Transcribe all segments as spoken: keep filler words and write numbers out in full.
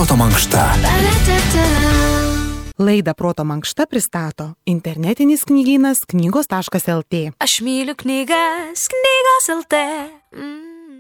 Proto mankšta. Laidą Proto mankšta pristato internetinis knygynas knygos taškas el tė. Aš myliu knygas, knygos el tė. Mm.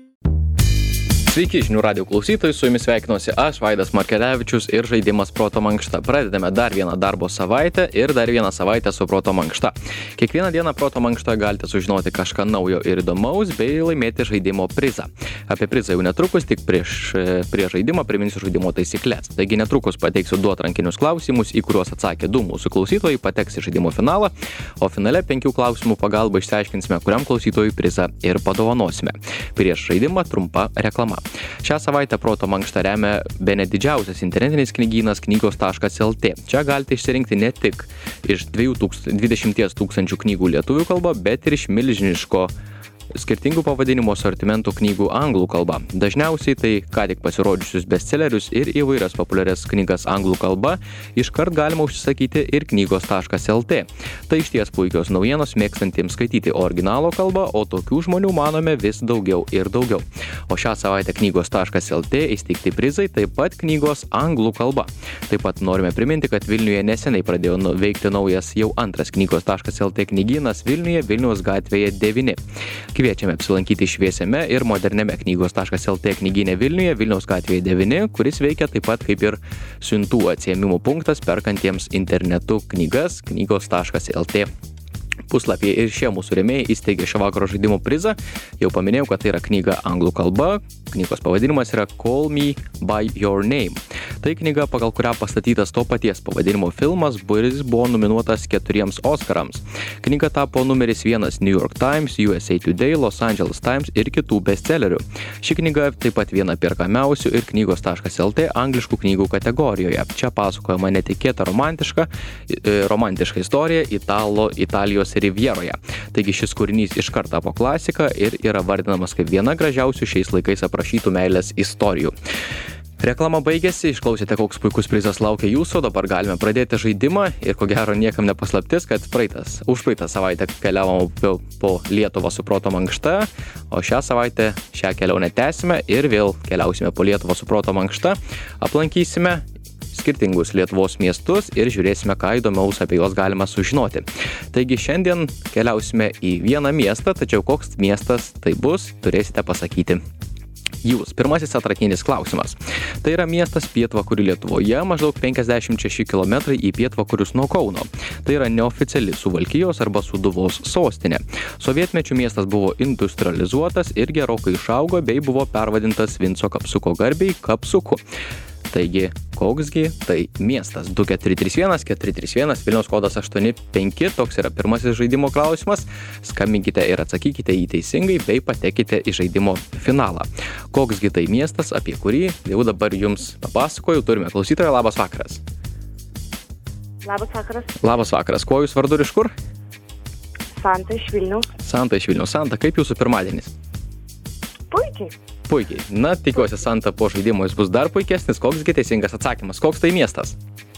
Sveiki, žinių radijo klausytojai, su jumis sveikinuosi aš, Vaidas Markelevičius ir žaidimas Proto mankšta. Pradedame dar vieną darbo savaitę ir dar vieną savaitę su Proto mankšta. Kiekvieną dieną Proto mankšta galite sužinoti kažką naujo ir įdomaus bei laimėti žaidimo prizą. Apie prizą jau netrukus, tik prieš, prieš žaidimą priminsiu žaidimo taisyklės. Taigi netrukus pateiksiu du atrankinius klausimus, į kuriuos atsakė du mūsų klausytojai, pateks į žaidimo finalą, o finale penkių klausimų pagalba išsiaiškinsime, kuriam klausytojui prizą ir padovanosime. Prieš žaidimą trumpa reklama. Šią savaitę Proto mankštą remia bene didžiausias internetinis knygynas knygos taškas el tė. Čia galite išsirinkti ne tik iš dvidešimt tūkstančių knygų lietuvių kalba, bet ir iš milžiniško skirtingų pavadinimų asortimentų knygų anglų kalba. Dažniausiai tai ką tik pasirodžiusius bestsellerius ir įvairias populiarias knygas anglų kalba iškart galima užsisakyti ir knygos taškas el tė. Tai išties puikios naujienos mėgstantiems skaityti originalo kalbą, o tokių žmonių manome vis daugiau ir daugiau. O šią savaitę knygos taškas el tė įsteigti prizai taip pat knygos anglų kalba. Taip pat norime priminti, kad Vilniuje neseniai pradėjo veikti naujas jau antras knygos taškas el tė knygynas Vilniuje, Vilniaus gatvėje devyni. Kviečiame apsilankyti šviesiame ir moderniame knygos taškas el tė knygyne Vilniuje, Vilniaus gatvėje devyni, kuris veikia taip pat kaip ir siuntų atsiėmimo punktas perkantiems internetu knygas knygos taškas el tė puslapyje. Ir šie mūsų rėmėjai įsteigė šio vakaro žaidimo prizą. Jau paminėjau, kad tai yra knyga anglų kalba. Knygos pavadinimas yra Call Me By Your Name. Tai knyga, pagal kurią pastatytas to paties pavadinimo filmas, kuris buvo nominuotas keturiems Oskarams. Knyga tapo numeris vienas New York Times, U S A Today, Los Angeles Times ir kitų bestsellerių. Ši knyga taip pat viena perkamiausių ir knygos taškas el tė angliškų knygų kategorijoje. Čia pasakojama netikėta romantiška, romantiška istorija Italo, Italijos Rivjeroje. Taigi šis kūrinys iš karto tapo klasika ir yra vardinamas kaip viena gražiausių šiais laikais aprašytų meilės istorijų. Reklama baigėsi, išklausėte, koks puikus prizas laukia jūsų, dabar galime pradėti žaidimą ir ko gero niekam nepaslaptis, kad praeitas, už praeitą savaitę keliavom po Lietuvą su Proto mankšta, o šią savaitę šią kelionę tęsime ir vėl keliausime po Lietuvą su Proto mankšta, aplankysime skirtingus Lietuvos miestus ir žiūrėsime, ką įdomiaus apie juos galima sužinoti. Taigi šiandien keliausime į vieną miestą, tačiau koks miestas tai bus, turėsite pasakyti jūs. Pirmasis atrakinis klausimas. Tai yra miestas pietvakarių Lietuvoje, maždaug penkiasdešimt šeši kilometrai į pietvakarius nuo Kauno. Tai yra neoficiali Suvalkijos arba Sūduvos sostinė. Sovietmečių miestas buvo industrializuotas ir gerokai išaugo bei buvo pervadintas Vinco Kapsuko garbei Kapsuku. Taigi, koksgi tai miestas? Du keturi trys vienas keturi trys vienas, Vilniaus kodas aštuoni penki, toks yra pirmasis žaidimo klausimas. Skambinkite ir atsakykite jį teisingai, bei patekite į žaidimo finalą. Koksgi tai miestas, apie kurį jau dabar jums papasakoju. Turime klausytoją, labas vakaras. Labas vakaras. Labas vakaras. Kuo jūs vardu ir iš kur? Santa iš Vilniaus. Santa iš Vilniaus. Santa, kaip jūsų pirmadienis? Puikiai. Puikiai. Na, tikiuosi, Santa, po žaidimo jis bus dar puikesnis. Koksgi teisingas atsakymas? Koks tai miestas?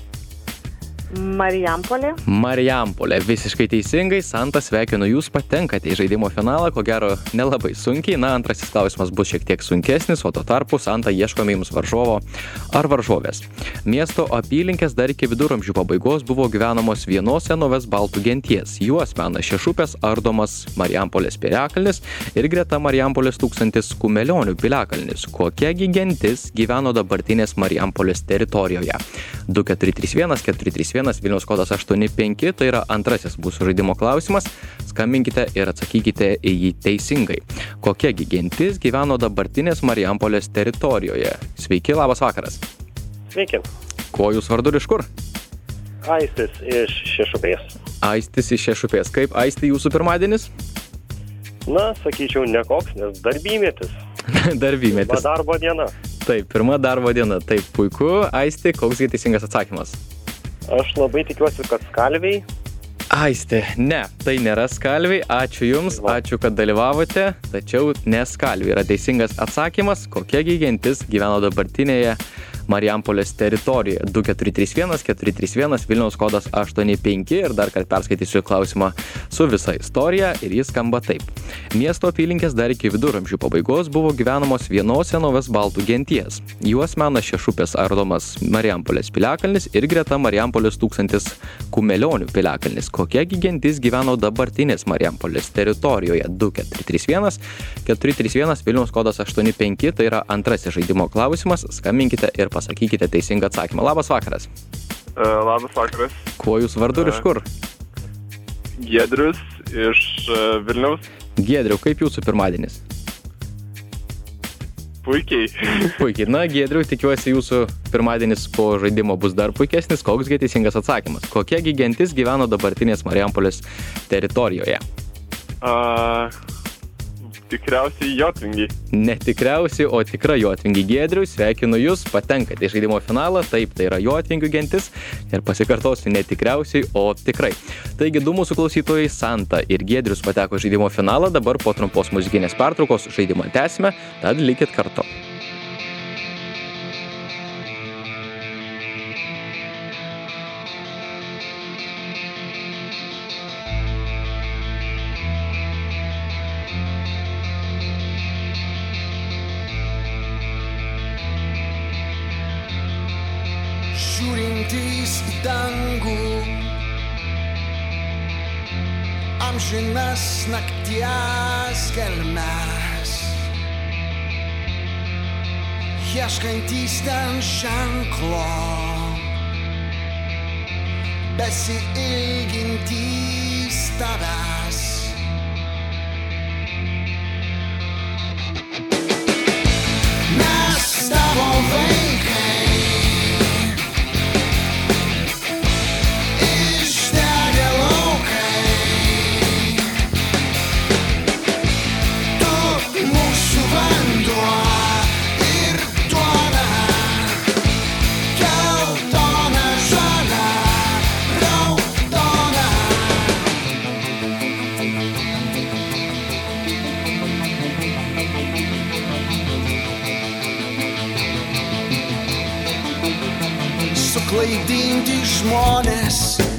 Marijampolė. Marijampolė. Visiškai teisingai. Santa, sveikinu, jūs patenkate į žaidimo finalą, ko gero nelabai sunkiai. Na, antrasis klausimas bus šiek tiek sunkesnis, o tuo tarpu, Santa, ieškome jums varžovo ar varžovės. Miesto apylinkės dar iki viduramžių pabaigos buvo gyvenamos vienos senovės baltų genties. Juos mena Šešupės ardomas Marijampolės piliakalnis ir greta Marijampolės tūkstantis Kumelionių piliakalnis. Kokiagi gentis gyveno dabartinės Marijampolės teritorijoje? Du keturi trys vienas keturi trys vienas, Vilniaus kodas aštuoni penki, tai yra antrasis mūsų žaidimo klausimas. Skambinkite ir atsakykite į jį teisingai. Kokiagi gentis gyveno dabartinės Marijampolės teritorijoje? Sveiki, labas vakaras. Sveiki. Kuo jūs vardu ir iš kur? Aistis iš Šešupės. Aistis iš Šešupės. Kaip Aisti jūsų pirmadienis? Na, sakyčiau, nekoks, nes darbymetis. Darbymetis. Pirma darbo diena. Taip, pirma darbo diena. Taip, puiku. Aisti, koksgi teisingas atsakymas? Aš labai tikiuosi, kad Skalviai. Aisti, ne, tai nėra Skalviai. Ačiū jums, ačiū, kad dalyvavote. Tačiau ne Skalviai yra teisingas atsakymas. Kokiagi gentis gyveno dabartinėje Marijampolės teritorijoje. Du keturi trys vienas keturi trys vienas Vilniaus kodas aštuoni penki ir dar kartą perskaitysiu klausimą su visa istorija ir jis skamba taip. Miesto apylinkės dar iki viduramžių pabaigos buvo gyvenamos vienos senovės baltų genties. Juos mena Šešupės ardomas Marijampolės piliakalnis ir greta Marijampolės tūkstantis Kumelionių piliakalnis. Kokiagi gentis gyveno dabartinės Marijampolės teritorijoje? Du keturi trys vienas keturi trys vienas Vilniaus kodas aštuoni penki, tai yra antrasis žaidimo klausimas. Skambinkite ir pasakykite teisingą atsakymą. Labas vakaras. Uh, labas vakaras. Kuo jūs vardu ir iš kur? Giedrius iš uh, Vilniaus. Giedriau, kaip jūsų pirmadienis? Puikiai. Puikiai. Na, Giedriau, tikiuosi jūsų pirmadienis po žaidimo bus dar puikesnis. Koksgi teisingas atsakymas? Kokiagi gentis gyveno dabartinės Marijampolės teritorijoje? Uh, tikriausiai jotvingiai. Ne tikriausiai, o tikra jotvingiai. Giedriau, sveikinu jūs, patenkate į žaidimo finalą. Taip, tai yra jotvingių gentis. Ir pasikartosiu, ne tikriausiai, o tikrai. Taigi, du mūsų klausytojai, Santa ir Giedrius, pateko į žaidimo finalą. Dabar po trumpos muzikinės pertraukos žaidimą tęsime, tad likit kartu. Žiūrintys į dangų, amžinas nakties gelmes, ieškantys ten ženklo, besiilgintys tavęs. Mes tavo vaikai, suklaidinti žmonės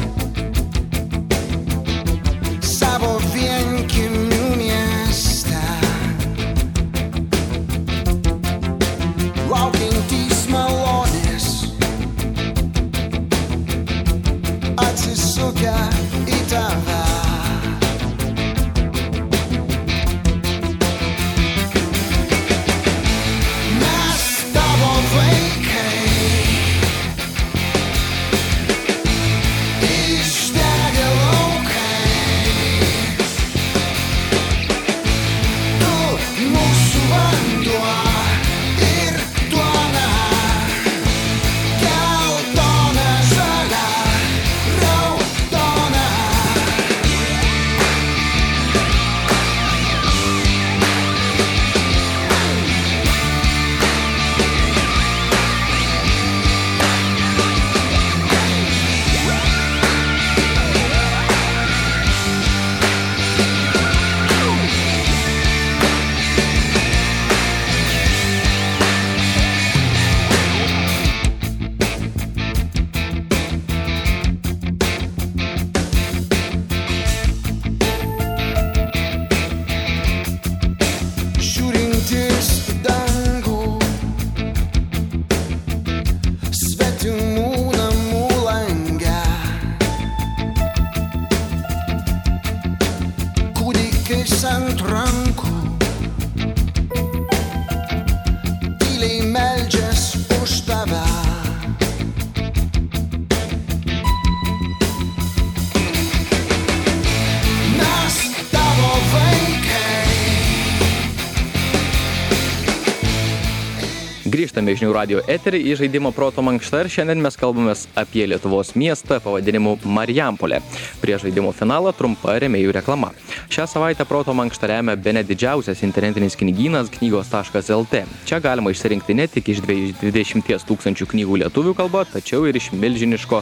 savo vienkiemių mieste, laukiantys malonės, atsisukę į tave. Mes tavo vaikai, ant rankų, tyliai meldžias už tave. Mes tavo vaikai. Grįžtame į Žinių radijo eterį į žaidimą Proto mankšta ir šiandien mes kalbamės apie Lietuvos miestą pavadinimu Marijampolė. Prie žaidimo finalą trumpa rėmėjų reklama. Šią savaitę Proto mankštą remia bene didžiausias internetinis knygynas knygos taškas lt. Čia galima išsirinkti ne tik iš dvidešimties tūkstančių knygų lietuvių kalba, tačiau ir iš milžiniško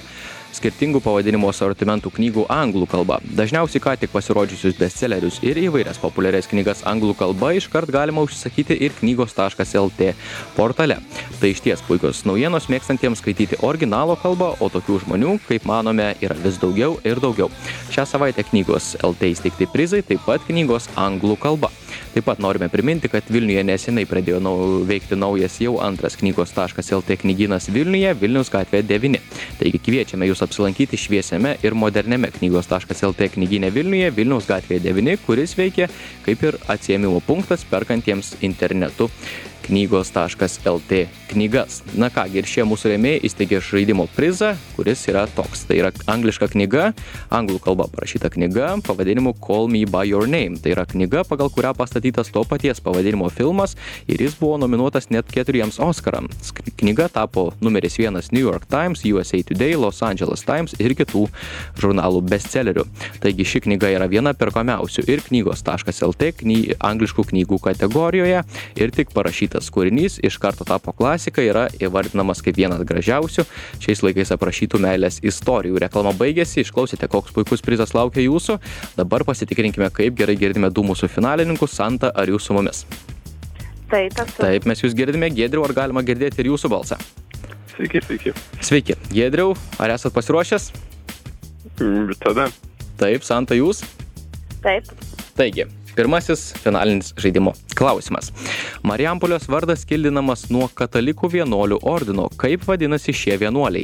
skirtingų pavadinimo asortimentų knygų anglų kalba. Dažniausiai ką tik pasirodžiusius bestsellerius ir įvairias populiarias knygas anglų kalba iškart galima užsakyti ir knygos taškas el tė portale. Tai išties puikios naujienos mėgstantiems skaityti originalo kalbą, o tokių žmonių, kaip manome, yra vis daugiau ir daugiau. Šią savaitę knygos el tė įsteigti prizai, taip pat knygos anglų kalba. Taip pat norime priminti, kad Vilniuje neseniai pradėjo nau, veikti naujas jau antras knygos taškas el tė knygynas Vilniuje, Vilniaus gatvė devyni. Taigi kviečiame jūs apsilankyti šviesiame ir moderniame knygos taškas el tė knygyne Vilniuje, Vilniaus gatvė devyni, kuris veikia kaip ir atsiėmimo punktas perkantiems internetu knygos taškas el tė knygas. Na kągi, ir šie mūsų rėmėjai įsteigė žaidimo prizą, kuris yra toks. Tai yra angliška knyga, anglų kalba parašyta knyga, pavadinimu Call Me By Your Name. Tai yra knyga, pagal kurią pastatytas to paties pavadinimo filmas ir jis buvo nominuotas net keturiems Oscarams. Knyga tapo numeris vienas New York Times, U S A Today, Los Angeles Times ir kitų žurnalų bestsellerių. Taigi ši knyga yra viena perkamiausių ir knygos taškas el tė kny... angliškų knygų kategorijoje ir tik parašyta kūrinys iš karto tapo klasika, yra įvardinamas kaip vienas gražiausių šiais laikais aprašytų meilės istorijų. Reklama baigėsi, išklausėte, koks puikus prizas laukia jūsų. Dabar pasitikrinkime, kaip gerai girdime du mūsų finalininkus. Santa, ar jūs su mumis? Taip, esu. Taip, mes jūs girdime. Giedriau, ar galima girdėti ir jūsų balsą? Sveiki, sveiki. Sveiki. Giedriau, ar esat pasiruošęs? Visada. Taip, Santa, jūs? Taip. Taigi, pirmasis finalinis žaidimo klausimas. Marijampolės vardas kildinamas nuo katalikų vienuolių ordino. Kaip vadinasi šie vienuoliai?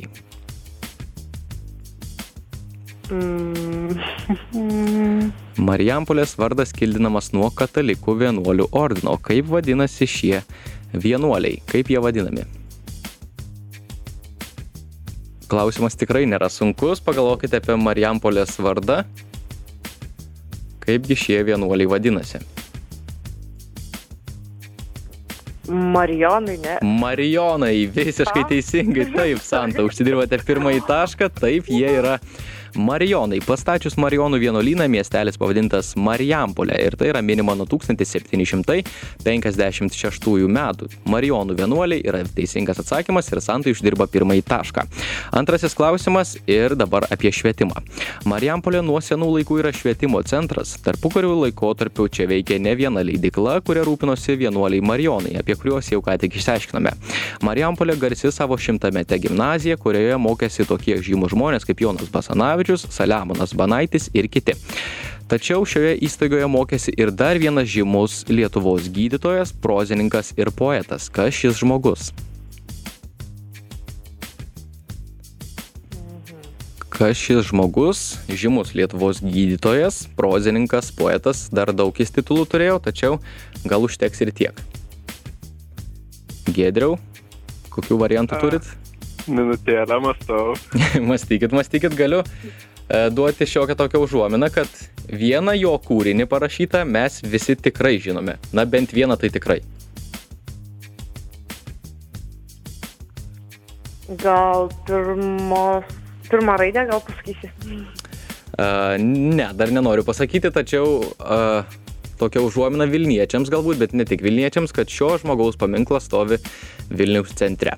Mm. Marijampolės vardas kildinamas nuo katalikų vienuolių ordino. Kaip vadinasi šie vienuoliai? Kaip jie vadinami? Klausimas tikrai nėra sunkus. Pagalvokite apie Marijampolės vardą. Kaipgi šie vienuoliai vadinasi? Marijonai, ne? Marijonai, visiškai teisingai. Taip, Santa, užsidirbate pirmąjį tašką. Taip, jie yra Marijonai. Pastačius Marijonų vienuolyną miestelis pavadintas Marijampolė ir tai yra minima nuo tūkstantis septyni šimtai penkiasdešimt šeštųjų metų. Marijonų vienuoliai yra teisingas atsakymas ir Santa uždirba pirmąjį tašką. Antrasis klausimas ir dabar apie švietimą. Marijampolė nuo senų laikų yra švietimo centras. Tarpukarių laikotarpiu čia veikia ne viena leidykla, kuria rūpinosi vienuoliai Marijonai, apie kuriuos jau ką tik išsiaiškinome. Marijampolė garsi savo šimtamete gimnaziją, kurioje mokėsi tokie žymūs žmonės kaip Jonas Basanavičius, Saliamonas Banaitis ir kiti. Tačiau šioje įstaigoje mokėsi ir dar vienas žymus Lietuvos gydytojas, prozininkas ir poetas. Kas šis žmogus? Kas šis žmogus? Žymus Lietuvos gydytojas, prozininkas, poetas, dar daug jis titulų turėjo, tačiau gal užteks ir tiek. Giedriau, kokių variantų turit? Minutėlę mąstau. Mąstykit, mąstykit, galiu e, duoti šiokią tokią užuominą, kad vieną jo kūrinį parašytą mes visi tikrai žinome. Na, bent vieną tai tikrai. Gal pirmos, pirmą raidę gal pasakysi? E, ne, dar nenoriu pasakyti, tačiau e, tokia užuomina Vilniečiams galbūt, bet ne tik Vilniečiams, kad šio žmogaus paminklas stovi Vilniaus centre.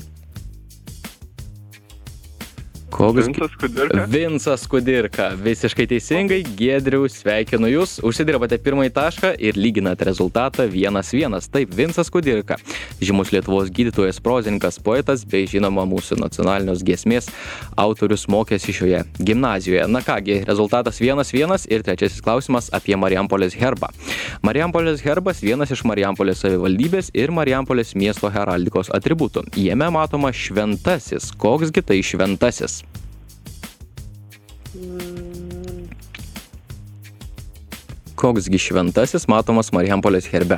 Koks... Vincas Kudirka. Vincas Kudirka. Visiškai teisingai. Giedriau, sveikinu jūs. Užsidirbate pirmąjį tašką ir lyginate rezultatą vienas vienas. Taip, Vincas Kudirka. Žymus Lietuvos gydytojas, prozininkas, poetas bei žinoma mūsų nacionalinės giesmės autorius mokėsi šioje gimnazijoje. Na kągi, rezultatas vienas vienas ir trečiasis klausimas apie Marijampolės herbą. Marijampolės herbas vienas iš Marijampolės savivaldybės ir Marijampolės miesto heraldikos atributų. Jame matoma šventasis. Koksgi tai šventasis? Koksgi šventasis matomas Marijampolės herbe?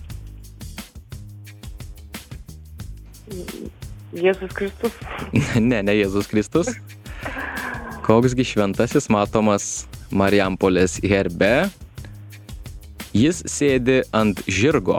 Jėzus Kristus. Ne, ne Jėzus Kristus. Koksgi šventasis matomas Marijampolės herbe? Jis sėdi ant žirgo.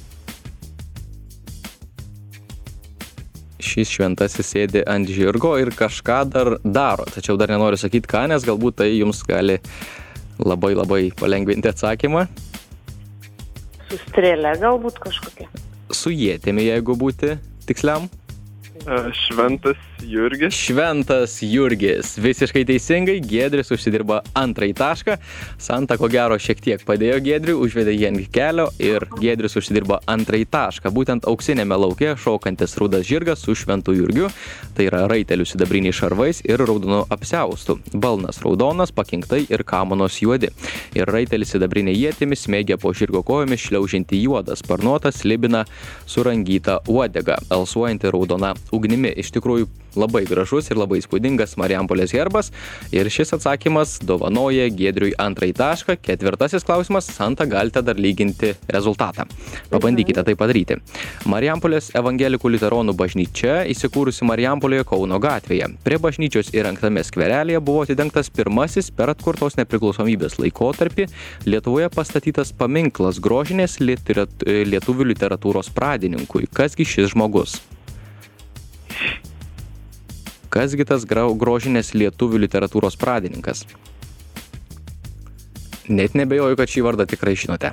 Šis šventasis sėdi ant žirgo ir kažką dar daro. Tačiau dar nenoriu sakyti ką, nes galbūt tai jums gali labai labai palengvinti atsakymą. Su strėle galbūt kažkokia. Su ietimi, jeigu būti tiksliam. Šventas Jurgis. Šventas Jurgis. Visiškai teisingai, Giedrius užsidirba antrąjį tašką. Santa, ko gero, šiek tiek padėjo Giedriui, užvedė jį ant kelio ir Giedrius užsidirba antrąjį tašką. Būtent auksinėme lauke šokantis rudas žirgas su Šventu Jurgiu. Tai yra raitelių sidabriniais šarvais ir raudonu apsiaustu. Balnas raudonas, pakinktai ir kamanos juodi. Ir raitelis sidabrinė ietimi smėgia po žirgo kojomis šliaužianti juodą sparnuotą slibiną surangytą uodegą, alsuojantį raudona ugnimi. Iš tikrųjų labai gražus ir labai įspūdingas Marijampolės herbas. Ir šis atsakymas dovanoja Giedriui antrąjį tašką. Ketvirtasis klausimas, Santa, galite dar lyginti rezultatą. Pabandykite tai padaryti. Marijampolės evangelikų liuteronų bažnyčia įsikūrusi Marijampolėje Kauno gatvėje. Prie bažnyčios įrengtame skverelėje buvo atidengtas pirmasis per atkurtos nepriklausomybės laikotarpį Lietuvoje pastatytas paminklas grožinės literat... lietuvių literatūros pradininkui. Kasgi šis žmogus? Kasgi tas grožinės lietuvių literatūros pradininkas? Net nebejoju, kad šį vardą tikrai žinote.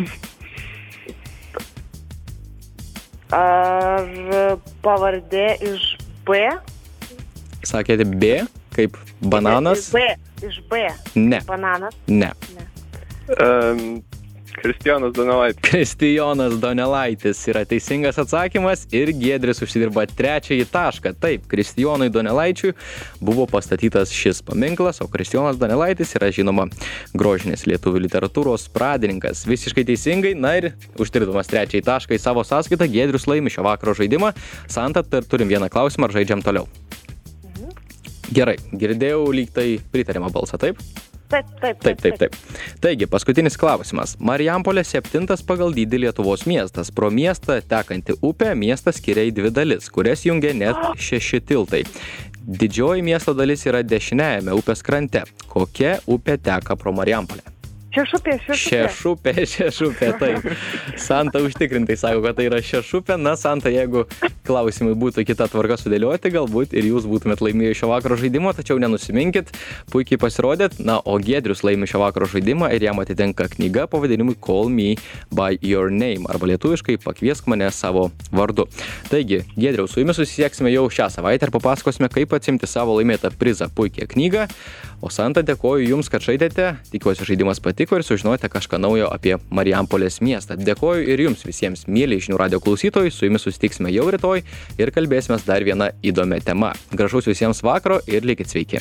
Ar pavardė iš B? Sakėte B, kaip bananas? B, iš B. Ne. Bananas? Ne. Ne. Um, Kristijonas Donelaitis. Kristijonas Donelaitis yra teisingas atsakymas ir Giedrius užsidirba trečiąjį tašką. Taip, Kristijonui Donelaičiui buvo pastatytas šis paminklas, o Kristijonas Donelaitis yra žinoma grožinės lietuvių literatūros pradininkas. Visiškai teisingai, na ir uždirdamas trečiąjį tašką į savo sąskaitą, Giedrius laimi šio vakaro žaidimą. Santa, turim vieną klausimą, ar žaidžiam toliau? Mhm. Gerai, girdėjau lyg tai pritarimą balsą, taip? Taip, taip, taip, taip, taip. Taigi, paskutinis klausimas. Marijampolė septintas pagal dydį Lietuvos miestas. Pro miestą tekanti upė miestas skiria į dvi dalis, kurias jungia net šeši tiltai. Didžioji miesto dalis yra dešiniajame upės krante. Kokia upė teka pro Marijampolę? Šešupė, šešupė. Šešupė, šešupė, taip. Santa užtikrintai sako, kad tai yra šešupė. Na, Santa, jeigu klausimai būtų kita tvarka sudėlioti, galbūt ir jūs būtumėt laimėję šio vakaro žaidimo, tačiau nenusiminkit, puikiai pasirodėt. Na, o Giedrius laimi šio vakaro žaidimą ir jam atitenka knyga pavadinimu Call Me By Your Name, arba lietuviškai Pakviesk mane savo vardu. Taigi, Giedriau, su jumis susisieksime jau šią savaitę ir papasakosime, kaip atsimti savo laimėtą prizą puikią knygą. O Santa, dėkoju jums, kad žaidėte. Tikiuosi, žaidimas patiko ir sužinojote kažką naujo apie Marijampolės miestą. Dėkoju ir jums visiems, myli Žinių radijo klausytojai. Su jumis susitiksime jau rytoj ir kalbėsime dar vieną įdomią temą. Gražaus visiems vakaro ir likit sveiki.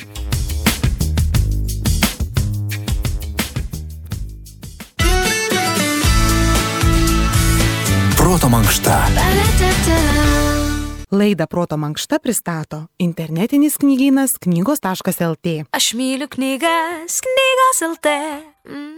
Proto mankšta. Laidą Proto mankšta pristato internetinis knygynas knygos taškas lt. Aš myliu knygas, knygos lt. Mm.